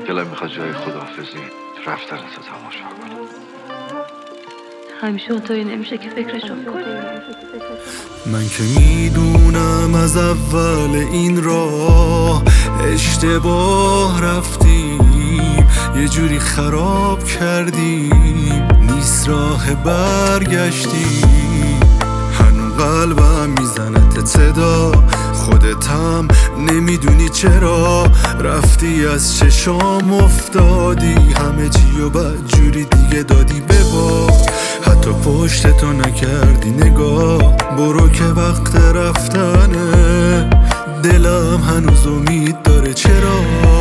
دلم میخواد جای خداحافظی رفتن تو تماشا کنم. همیشه اونطوری نمیشه که فکرشو کنی. من که میدونم از اول این راه اشتباه رفتیم، یه جوری خراب کردیم، نیست راه برگشتیم. هنو قلبم میزنه صدا، خودتم نمیدونی چرا رفتی از چشام افتادی، همه چی و بدجوری دیگه دادی به باد، حتی پشتتو نکردی نگاه. برو که وقت رفتنه، دلم هنوز امید داره. چرا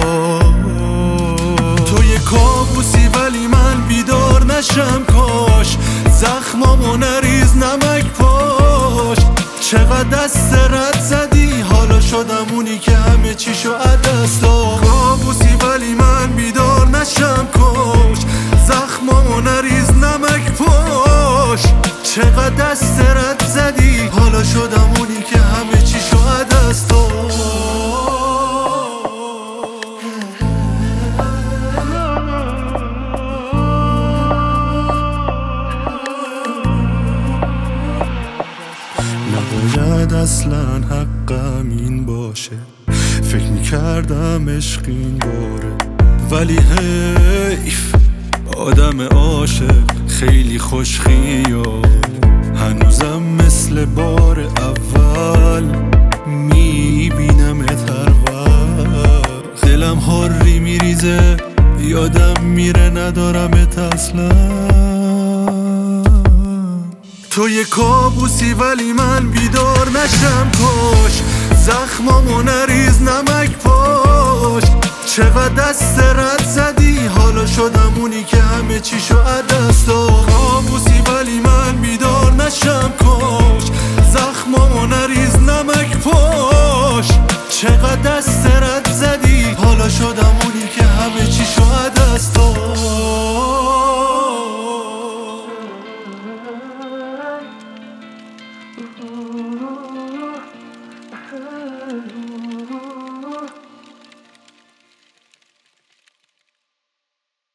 تو یه کابوسی ولی من بیدار نشم، کاش زخمامو نریز نمک پاش. چقدر دست رد زدی، حالا شدم اونی که همه چیشو عدست داد. کابوسی ولی من بیدار نشم، کاش زخمامو نریز نمک پاش. چقدر دست رد زدی، حالا شدم اونی که همه چیشو عدست داد. نباید اصلا حقم این باشه، فکر میکردم عشق این باره، ولی حیف آدم عاشق خیلی خوش خیال. هنوزم مثل بار اول میبینمت هر وقت، دلم هاری میریزه، یادم میره ندارمت اصلا. تو یه کابوسی ولی من بیدار نشم، کاش زخمامو نریز نمک پاش. چقدر دست رد زدی، حالا شدم اونی که همه چیشو عدست داد. کابوسی ولی من بیدار نشم، کاش زخمامو نریز نمک پاش. چقدر دست رد زدی، حالا شدم اونی که همه چیشو عدست داد.